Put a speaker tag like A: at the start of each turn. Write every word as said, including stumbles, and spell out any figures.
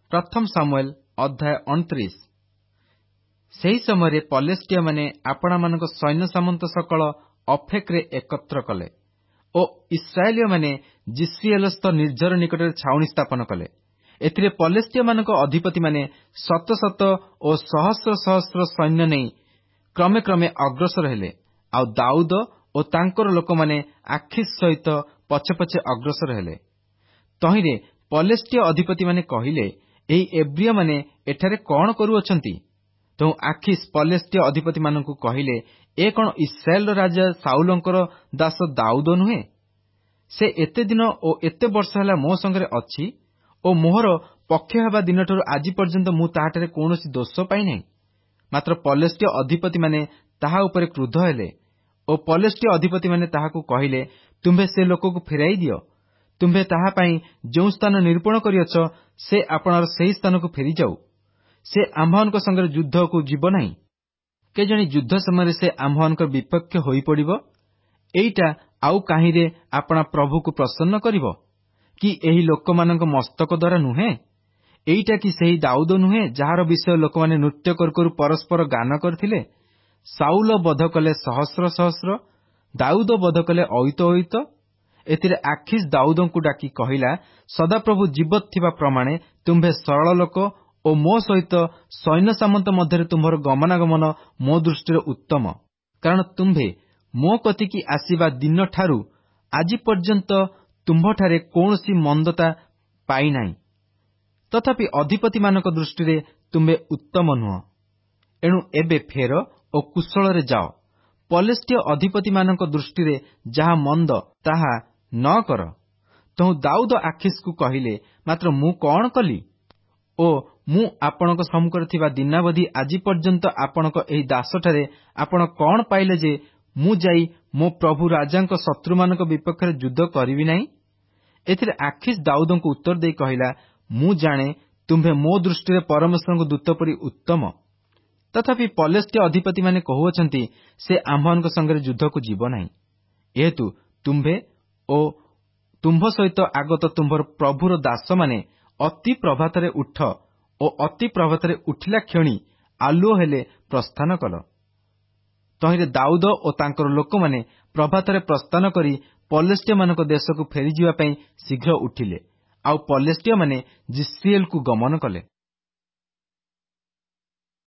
A: ପ୍ରଥମ ସାମୁଏଲ ଅଧ୍ୟାୟ ଅଣତିରିଶ। ସେହି ସମୟରେ ପଲେଷ୍ଟିୟମାନେ ଆପଣାମାନଙ୍କ ସୈନ୍ୟ ସାମନ୍ତ ସକଳ ଅଫେକରେ ଏକତ୍ର କଲେ ଓ ଇସ୍ରାଏଲୀୟମାନେ ଜିସ୍ରିଏଲସ୍ଥ ନିର୍ଝର ନିକଟରେ ଛାଉଣି ସ୍ଥାପନ କଲେ। ଏଥିରେ ପଲେଷ୍ଟିୟମାନଙ୍କ ଅଧିପତିମାନେ ଶତ ଶତ ଓ ସହସ୍ର ସହସ୍ର ସୈନ୍ୟ ନେଇ କ୍ରମେ କ୍ରମେ ଅଗ୍ରସର ହେଲେ, ଆଉ ଦାଉଦ ଓ ତାଙ୍କର ଲୋକମାନେ ଆଖିସ୍ ସହିତ ପଛେ ପଛେ ଅଗ୍ରସର ହେଲେ। ତହିଁରେ ପଲେଷ୍ଟିୟ ଅଧିପତିମାନେ କହିଲେ, ଏହି ଏବ୍ରିୟମାନେ ଏଠାରେ କଣ କରୁଅଛନ୍ତି? ତେଣୁ ଆଖିସ୍ ପଲେଷ୍ଟିୟ ଅଧିପତିମାନଙ୍କୁ କହିଲେ, ଏ କଣ ଇସ୍ରାଏଲର ରାଜା ସାଉଲଙ୍କର ଦାସ ଦାଉଦ ନୁହେଁ? ସେ ଏତେ ଦିନ ଓ ଏତେ ବର୍ଷ ହେଲା ମୋ ସଙ୍ଗରେ ଅଛି ଓ ମୋହର ପକ୍ଷ ହେବା ଦିନଠାରୁ ଆଜି ପର୍ଯ୍ୟନ୍ତ ମୁଁ ତାହାଠାରେ କୌଣସି ଦୋଷ ପାଇନାହିଁ। ମାତ୍ର ପଲେଷ୍ଟିୟ ଅଧିପତିମାନେ ତାହା ଉପରେ କ୍ରୁଦ୍ଧ ହେଲେ ଓ ପଲେଷ୍ଟିୟ ଅଧିପତିମାନେ ତାହାକୁ କହିଲେ, ତୁମ୍ଭେ ସେ ଲୋକକୁ ଫେରାଇ ଦିଅ। ତୁମ୍ଭେ ତାହା ପାଇଁ ଯେଉଁ ସ୍ଥାନ ନିରୂପଣ କରିଅଛ, ସେ ଆପଣାର ସେହି ସ୍ଥାନକୁ ଫେରିଯାଉ। ସେ ଆମ୍ଭମାନଙ୍କ ସଙ୍ଗରେ ଯୁଦ୍ଧକୁ ଯିବ ନାହିଁ। କେଜାଣି ଯୁଦ୍ଧ ସମୟରେ ସେ ଆମ୍ଭମାନଙ୍କ ବିପକ୍ଷ ହୋଇପଡ଼ିବ। ଏଇଟା ଆଉ କାହିଁରେ ଆପଣା ପ୍ରଭୁକୁ ପ୍ରସନ୍ନ କରିବ କି ଏହି ଲୋକମାନଙ୍କ ମସ୍ତକ ଦ୍ୱାରା ନୁହେଁ? ଏଇଟା କି ସେହି ଦାଉଦ ନୁହେଁ, ଯାହାର ବିଷୟ ଲୋକମାନେ ନୃତ୍ୟ କରୁ କରୁ ପରସ୍ପର ଗାନ କରିଥିଲେ, ସାଉଲ ବଧ କଲେ ସହସ୍ର ସହସ୍ର, ଦାଉଦ ବଧ କଲେ ଅୟୁତ ଅୟୁତ। ଏଥିରେ ଆଖିସ୍ ଦାଉଦଙ୍କୁ ଡାକି କହିଲା, ସଦାପ୍ରଭୁ ଜୀବତ ଥିବା ପ୍ରମାଣେ ତୁମ୍ଭେ ସରଳ ଲୋକ ଓ ମୋ ସହିତ ସୈନ୍ୟ ସାମନ୍ତ ମଧ୍ୟରେ ତୁମ୍ଭର ଗମନାଗମନ ମୋ ଦୃଷ୍ଟିରେ ଉତ୍ତମ, କାରଣ ତୁମ୍ଭେ ମୋ କତିକି ଆସିବା ଦିନଠାରୁ ଆଜି ପର୍ଯ୍ୟନ୍ତ ତୁମ୍ଭଠାରେ କୌଣସି ମନ୍ଦତା ପାଇନାହିଁ। ତଥାପି ଅଧିପତିମାନଙ୍କ ଦୃଷ୍ଟିରେ ତୁମ୍ଭେ ଉତ୍ତମ ନୁହଁ। ଏଣୁ ଏବେ ଫେର ଓ କୁଶଳରେ ଯାଅ। ପଲେଷ୍ଟିୟ ଅଧିପତିମାନଙ୍କ ଦୃଷ୍ଟିରେ ଯାହା ମନ୍ଦ ତାହା ନ କର। ତେଣୁ ଦାଉଦ ଆଖିସ୍କୁ କହିଲେ, ମାତ୍ର ମୁଁ କଣ କଲି? ଓ ମୁଁ ଆପଣଙ୍କ ସମ୍ମୁଖରେ ଥିବା ଦିନାବଧି ଆଜି ପର୍ଯ୍ୟନ୍ତ ଆପଣଙ୍କ ଏହି ଦାସଠାରେ ଆପଣ କଣ ପାଇଲେ ଯେ ମୁଁ ଯାଇ ମୋ ପ୍ରଭୁ ରାଜାଙ୍କ ଶତ୍ରୁମାନଙ୍କ ବିପକ୍ଷରେ ଯୁଦ୍ଧ କରିବି ନାହିଁ? ଏଥିରେ ଆଖିସ୍ ଦାଉଦଙ୍କୁ ଉତ୍ତର ଦେଇ କହିଲା, ମୁଁ ଜାଣେ ତୁମ୍ଭେ ମୋ ଦୃଷ୍ଟିରେ ପରମେଶ୍ୱରଙ୍କ ଦୂତ ପରି ଉତ୍ତମ। ତଥାପି ପଲେଷ୍ଟିୟ ଅଧିପତିମାନେ କହୁଅଛନ୍ତି, ସେ ଆମ୍ଭମାନଙ୍କ ସଙ୍ଗରେ ଯୁଦ୍ଧକୁ ଯିବ ନାହିଁ। ଏହେତୁ ତୁମ୍ଭେ ଓ ତୁମ୍ଭ ସହିତ ଆଗତ ତୁମ୍ଭର ପ୍ରଭୁର ଦାସମାନେ ଅତି ପ୍ରଭାତରେ ଉଠ ଓ ଅତି ପ୍ରଭାତରେ ଉଠିଲା କ୍ଷଣି ଆଲୁଅ ହେଲେ ପ୍ରସ୍ଥାନ କଲ। ତହିଁରେ ଦାଉଦ ଓ ତାଙ୍କର ଲୋକମାନେ ପ୍ରଭାତରେ ପ୍ରସ୍ଥାନ କରି ପଲେଷ୍ଟିୟମାନଙ୍କ ଦେଶକୁ ଫେରିଯିବା ପାଇଁ ଶୀଘ୍ର ଉଠିଲେ, ଆଉ ପଲେଷ୍ଟିୟମାନେ ଜିସ୍ରିଏଲକୁ ଗମନ କଲେ।